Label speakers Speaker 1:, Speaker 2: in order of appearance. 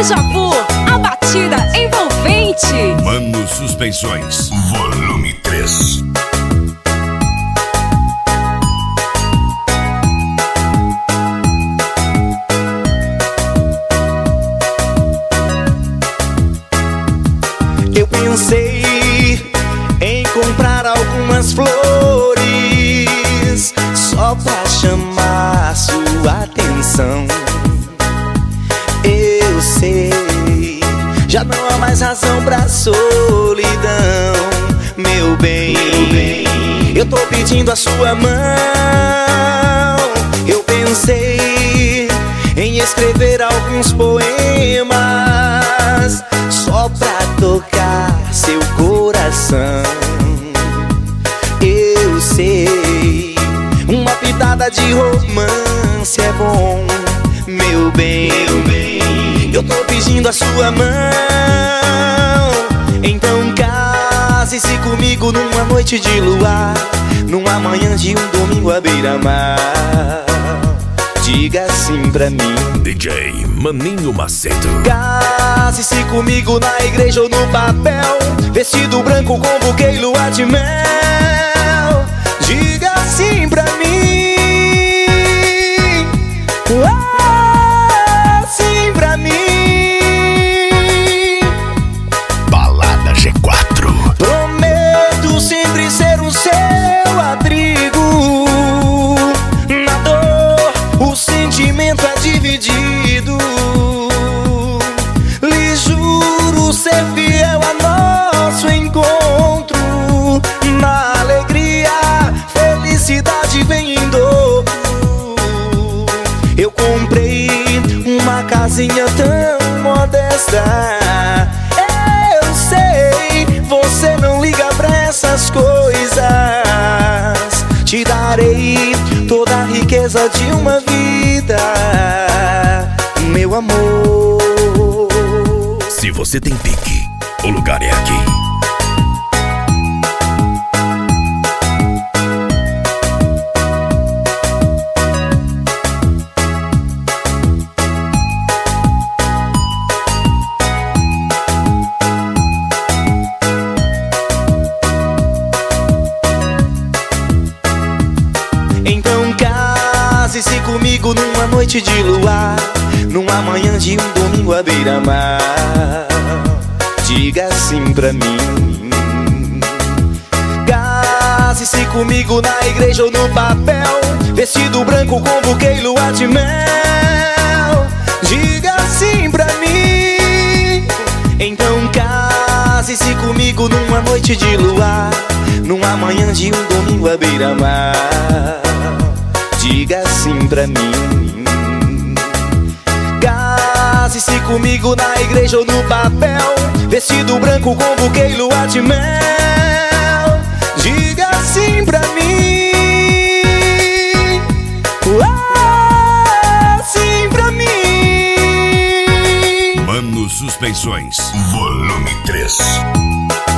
Speaker 1: Déjà Vu, a batida envolvente.
Speaker 2: Mano Suspensões, volume 3.
Speaker 3: Eu pensei em comprar algumas flores só pra chamar sua atenção. Eu sei, já não há mais razão pra solidão. Meu bem, eu tô pedindo a sua mão. Eu pensei em escrever alguns poemas só pra tocar seu coração. Eu sei, uma pitada de romance é bom. Meu bem, eu tô pedindo a sua mão. Então case-se comigo numa noite de luar, numa manhã de um domingo à beira-mar. Diga sim pra mim,
Speaker 2: DJ Maninho Macedo.
Speaker 3: case-se comigo na igreja ou no papel, vestido branco com buquê e lua de mel. Diga sim pra mim, sim pra mim.
Speaker 2: Balada G4.
Speaker 3: Prometo sempre ser o seu abrigo. Na dor, o sentimento é dividido. Lhe juro ser fiel a nosso encontro. Na alegria, felicidade vem em dobro. Eu comprei uma casinha tão modesta. Eu sei, você não liga pra essas coisas. Te darei toda a riqueza de uma vida, meu amor.
Speaker 2: Se você tem pique, o lugar é aqui.
Speaker 3: Então case-se comigo numa noite de luar, numa manhã de um domingo à beira-mar. Diga sim pra mim, case-se comigo na igreja ou no papel, vestido branco com buquê e lua de mel. Diga sim pra mim. Então case-se comigo numa noite de luar, numa manhã de um domingo à beira-mar. Diga sim pra mim, case-se comigo na igreja ou no papel, vestido branco com buquê e lua de mel. Diga sim pra mim, sim pra mim.
Speaker 2: Mano Suspensões, volume 3.